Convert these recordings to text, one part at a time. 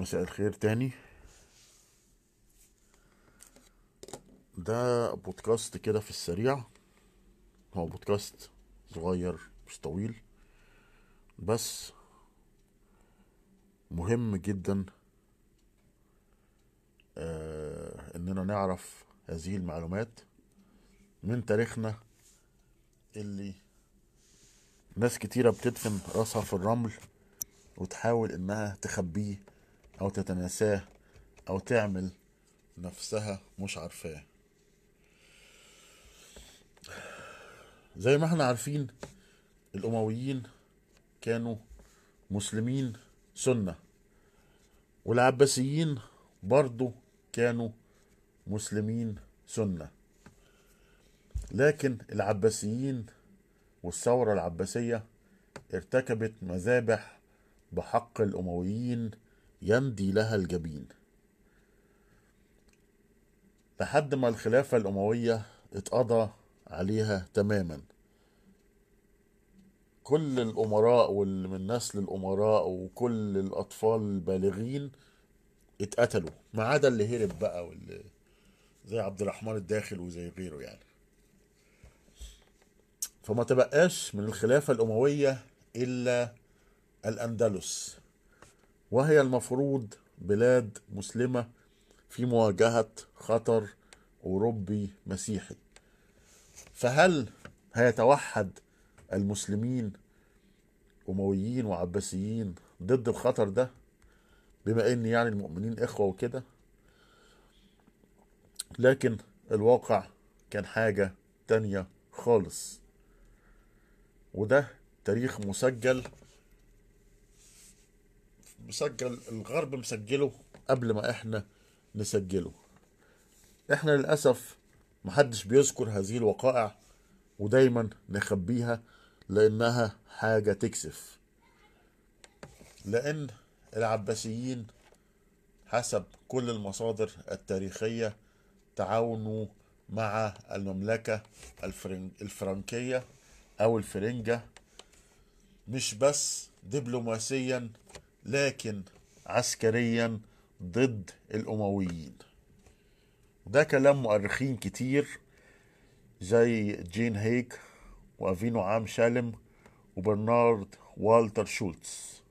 مساء الخير تاني. ده بودكاست كده في السريع. هو بودكاست صغير مش طويل، بس مهم جدا اننا نعرف هذه المعلومات من تاريخنا اللي ناس كتيرة بتدفن راسها في الرمل وتحاول انها تخبيه او تتناساه او تعمل نفسها مش عارفاه. زي ما احنا عارفين، الامويين كانوا مسلمين سنة، والعباسيين برضو كانوا مسلمين سنة. لكن العباسيين والثورة العباسية ارتكبت مذابح بحق الأمويين يندي لها الجبين، لحد ما الخلافة الأموية اتقضى عليها تماما. كل الأمراء واللي من نسل الأمراء وكل الأطفال البالغين اتقتلوا، ما عدا اللي هرب بقى، واللي زي عبد الرحمن الداخل وزي غيره يعني. فما تبقاش من الخلافة الأموية إلا الأندلس، وهي المفروض بلاد مسلمة في مواجهة خطر أوروبي مسيحي. فهل هيتوحد المسلمين أمويين وعباسيين ضد الخطر ده، بما إن يعني المؤمنين إخوة وكده؟ لكن الواقع كان حاجة تانية خالص، وده تاريخ مسجل الغرب مسجله قبل ما احنا نسجله. احنا للأسف محدش بيذكر هذه الوقائع، ودايما نخبيها لأنها حاجة تكسف. لأن العباسيين حسب كل المصادر التاريخية تعاونوا مع المملكة الفرنكية أو الفرنجة، مش بس دبلوماسيا لكن عسكريا ضد الأمويين. ده كلام مؤرخين كتير زي جين هيك وأفينو عام شالم وبرنارد والتر شولتز.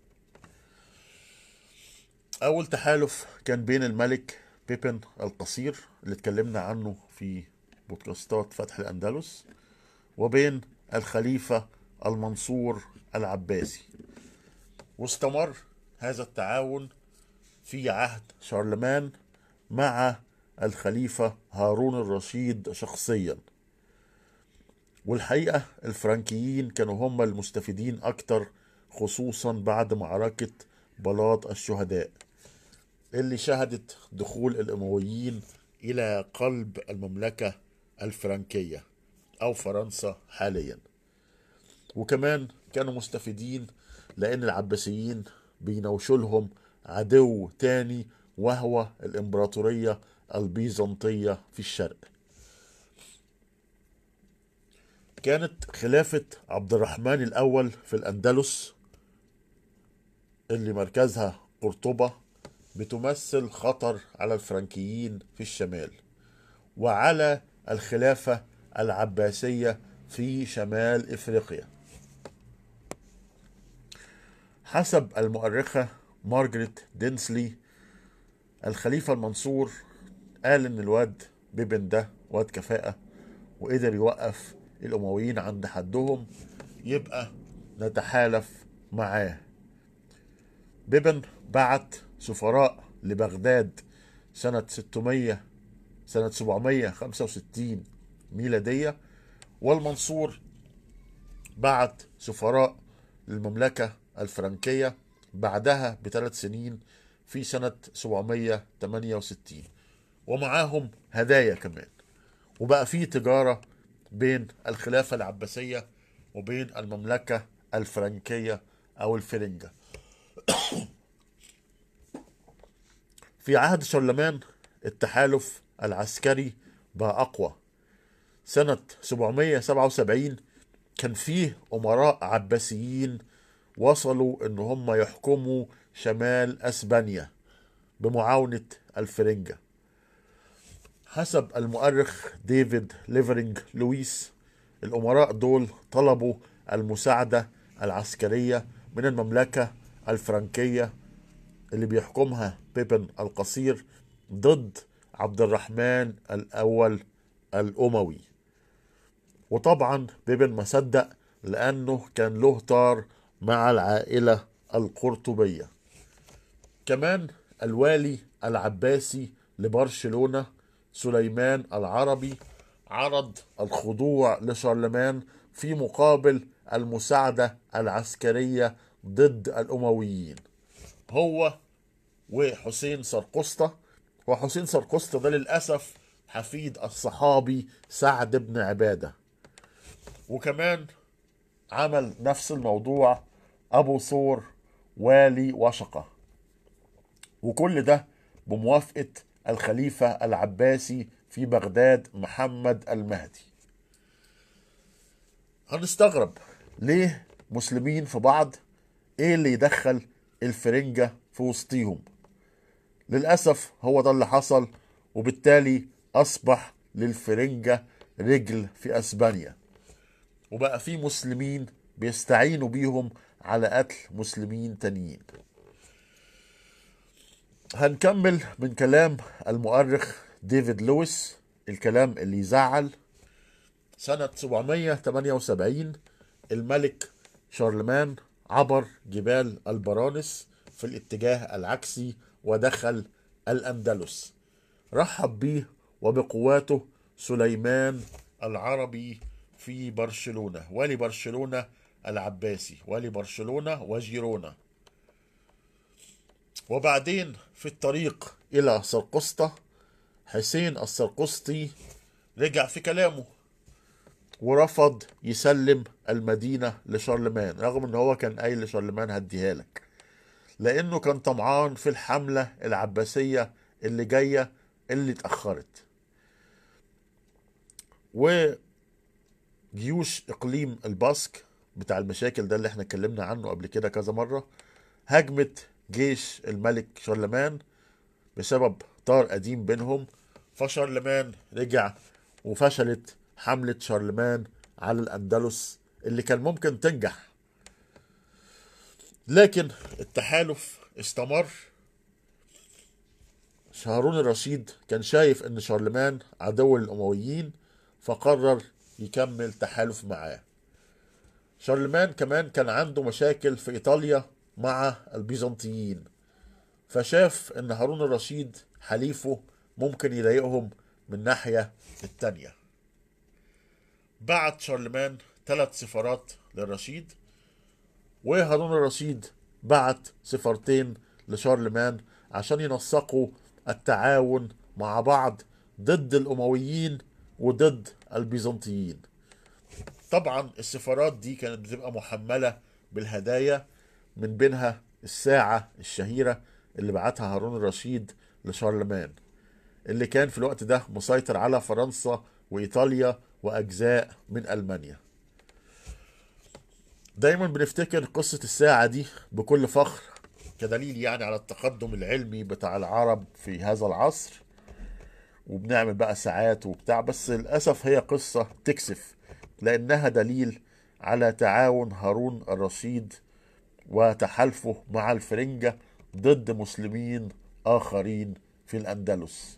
أول تحالف كان بين الملك بيبن القصير اللي اتكلمنا عنه في بودكاستات فتح الأندلس، وبين الخليفة المنصور العباسي. واستمر هذا التعاون في عهد شارلمان مع الخليفة هارون الرشيد شخصيا. والحقيقة الفرنكيين كانوا هم المستفيدين أكتر، خصوصا بعد معركة بلاط الشهداء اللي شهدت دخول الأمويين إلى قلب المملكة الفرنكية أو فرنسا حاليا. وكمان كانوا مستفيدين لأن العباسيين بينوشوا لهم عدو تاني، وهو الإمبراطورية البيزنطية في الشرق. كانت خلافة عبد الرحمن الأول في الأندلس اللي مركزها قرطبة بتمثل خطر على الفرنكيين في الشمال، وعلى الخلافة العباسية في شمال إفريقيا. حسب المؤرخة مارجريت دينسلي، الخليفة المنصور قال إن الواد بيبن ده واد كفاءة وقدر يوقف الأمويين عند حدهم، يبقى نتحالف معاه. بيبن بعت سفراء لبغداد سنة 765 ميلادية، والمنصور بعت سفراء للمملكة الفرنكية بعدها ب3 سنين في سنة 768، ومعاهم هدايا كمان. وبقى في تجارة بين الخلافة العباسية وبين المملكة الفرنكية أو الفرنجة. في عهد شارلمان التحالف العسكري بقى أقوى. سنة 777 كان فيه أمراء عباسيين وصلوا إن هم يحكموا شمال أسبانيا، بمعاونة الفرنجة. حسب المؤرخ ديفيد ليفرينج لويس، الأمراء دول طلبوا المساعدة العسكرية من المملكة الفرنكية اللي بيحكمها بيبن القصير ضد عبد الرحمن الأول الأموي. وطبعا بيبن ما صدق، لأنه كان له طار مع العائلة القرطبية. كمان الوالي العباسي لبرشلونة سليمان العربي عرض الخضوع لشارلمان في مقابل المساعدة العسكرية ضد الأمويين، هو وحسين سرقسطة. وحسين سرقسطة ده للأسف حفيد الصحابي سعد بن عبادة. وكمان عمل نفس الموضوع أبو ثور والي وشقة، وكل ده بموافقة الخليفة العباسي في بغداد محمد المهدي. هنستغرب ليه مسلمين في بعض، ايه اللي يدخل الفرنجة في وسطيهم؟ للأسف هو ده اللي حصل، وبالتالي أصبح للفرنجة رجل في أسبانيا، وبقى في مسلمين بيستعينوا بيهم على قتل مسلمين تانيين. هنكمل من كلام المؤرخ ديفيد لويس، الكلام اللي يزعل. سنة 778 الملك شارلمان عبر جبال البرانس في الاتجاه العكسي ودخل الأندلس. رحب به وبقواته سليمان العربي في برشلونة، والي برشلونة العباسي، والي برشلونة وجيرونا. وبعدين في الطريق إلى سرقسطة حسين السرقسطي رجع في كلامه ورفض يسلم المدينة لشارلمان، رغم ان هو كان قايل لشارلمان هديها لك، لانه كان طمعان في الحملة العباسية اللي جاية اللي اتأخرت. وجيوش اقليم الباسك بتاع المشاكل ده اللي احنا اتكلمنا عنه قبل كده كذا مرة هجمت جيش الملك شارلمان بسبب طار قديم بينهم، فشارلمان رجع وفشلت حملة شارلمان على الأندلس اللي كان ممكن تنجح. لكن التحالف استمر. هارون الرشيد كان شايف ان شارلمان عدو للأمويين، فقرر يكمل تحالف معاه. شارلمان كمان كان عنده مشاكل في إيطاليا مع البيزنطيين، فشاف ان هارون الرشيد حليفه ممكن يضايقهم من ناحية التانية. بعت شارلمان 3 سفارات للرشيد، وهارون الرشيد بعت سفارتين لشارلمان عشان ينسقوا التعاون مع بعض ضد الأمويين وضد البيزنطيين. طبعا السفارات دي كانت بتبقى محملة بالهدايا، من بينها الساعة الشهيرة اللي بعتها هارون الرشيد لشارلمان، اللي كان في الوقت ده مسيطر على فرنسا وإيطاليا وأجزاء من ألمانيا. دايما بنفتكر قصة الساعة دي بكل فخر كدليل يعني على التقدم العلمي بتاع العرب في هذا العصر، وبنعمل بقى ساعات وبتاع، بس للأسف هي قصة تكسف، لأنها دليل على تعاون هارون الرشيد وتحالفه مع الفرنجة ضد مسلمين آخرين في الأندلس.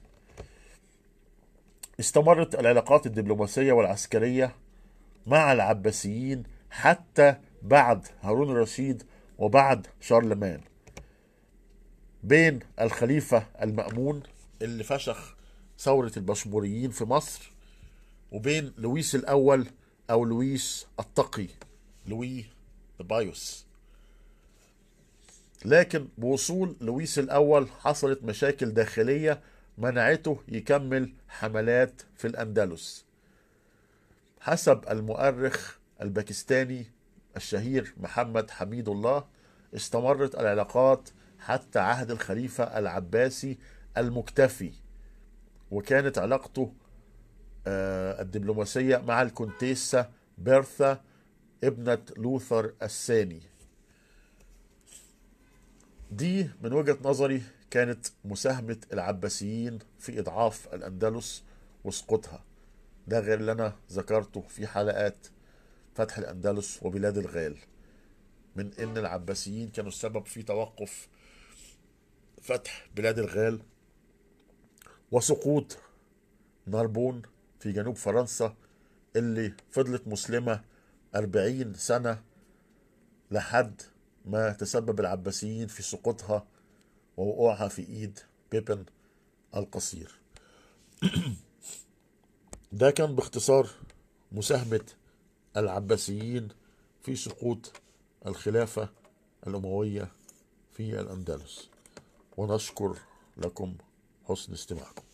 استمرت العلاقات الدبلوماسية والعسكرية مع العباسيين حتى بعد هارون الرشيد وبعد شارلمان، بين الخليفة المأمون اللي فشخ ثورة البشموريين في مصر، وبين لويس الأول أو لويس التقي، لوي بايوس. لكن بوصول لويس الأول حصلت مشاكل داخلية منعته يكمل حملات في الأندلس. حسب المؤرخ الباكستاني الشهير محمد حميد الله، استمرت العلاقات حتى عهد الخليفة العباسي المكتفي، وكانت علاقته الدبلوماسية مع الكونتيسة بيرثا ابنة لوثر الثاني. دي من وجهة نظري كانت مساهمة العباسيين في إضعاف الأندلس وسقوطها. ده غير اللي أنا ذكرته في حلقات فتح الأندلس وبلاد الغال، من إن العباسيين كانوا السبب في توقف فتح بلاد الغال وسقوط ناربون في جنوب فرنسا اللي فضلت مسلمة 40 سنة، لحد ما تسبب العباسيين في سقوطها ووقوعها في ايد بيبن القصير. ده كان باختصار مساهمة العباسيين في سقوط الخلافة الأموية في الأندلس، ونشكر لكم حسن استماعكم.